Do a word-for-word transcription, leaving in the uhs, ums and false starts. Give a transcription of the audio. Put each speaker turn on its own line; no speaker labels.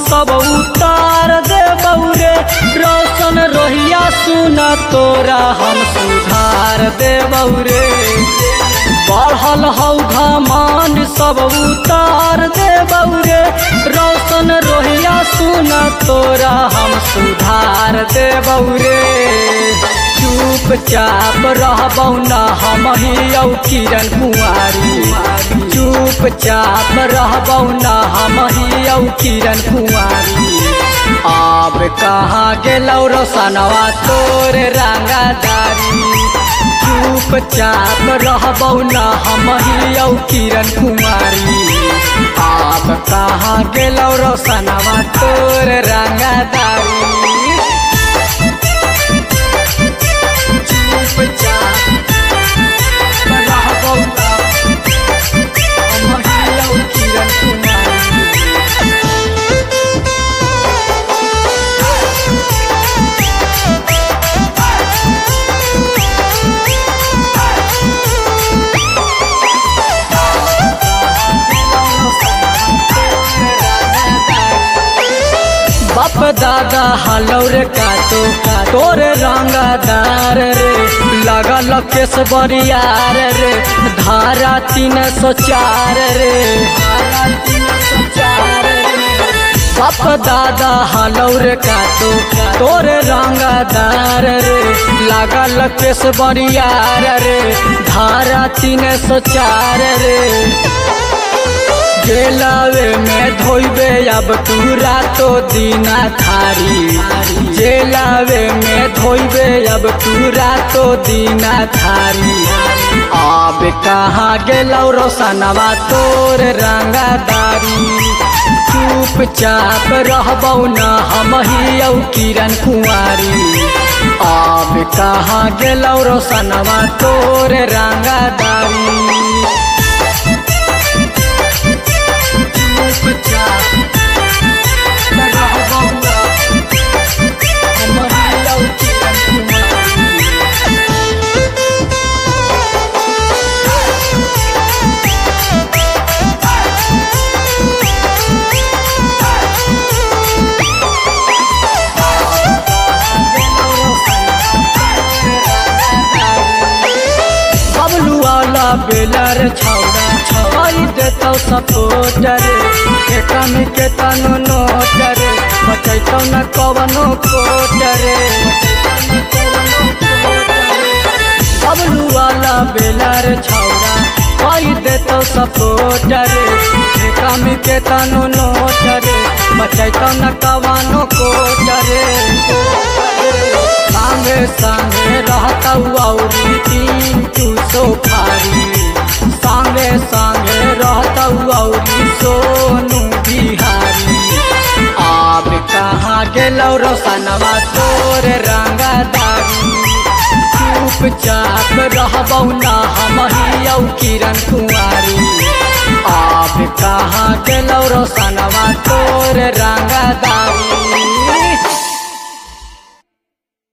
सब उतार दे बौरे, रोशन रोहिया सुना तोरा हम सुधार दे बौरे। बढ़ल हौ घमंड सब उतार दे बौरे, रोशन रोहिया सुना तोरा हम सुधार दे बौरे। चुपचाप रहबौ न हम हियौ किरण कुंवारी, चुपचाप रहबौ न हम हियौ किरण कुंवारी। अब कहाँ गेलौ रोशनवा तोर रंगदारी, चुपचाप रहबौ न हम हियौ किरण कुंवारी। अब कहाँ गेलौ रोशनवा तोर रंगदारी। बाप दादा हलौर का तो का तोर रंगदार रे, लगल केस बरियार रे, धारा तीन सौ चार रे, धारा तीन सौ चार रे। बाप दादा हलौर का तो का तोर रंगदार रे, लगल केस बरियार रे, धारा तीन सौ चार रे। जेलावे में धोइबे अब तू रातो दीना थारी, जेलावे में धोइबे अब तू रातो दीना थारी। अब कहाँ गेलौ रोशनवा तोर रंगदारी, चुपचाप रहबौ न हम हियौ किरण कुंवारी। अब कहाँ गेलौ रोशनवा तोर रंगदारी। बेलर छौड़ा छौई देतौ सपोर्टर, एकम के तनो नोटर, बचैतौ न कवनो कोटर। बबलू वाला बेलर छौड़ा छौई देतौ सपोर्टर, एकम के तनो नोटर, बचैतौ न कवनो कोटर। संगे संगे रहतौ औरी तीन तू सोफारी, संगे संगे रहतौ औरी सोनू बिहारी। अब कहाँ गेलौ रोशनवा तोर रंगदारी, चुपचाप रहबौ न हम हियौ किरण कुंवारी। अब कहाँ गेलौ रोशनवा तोर रंगदारी।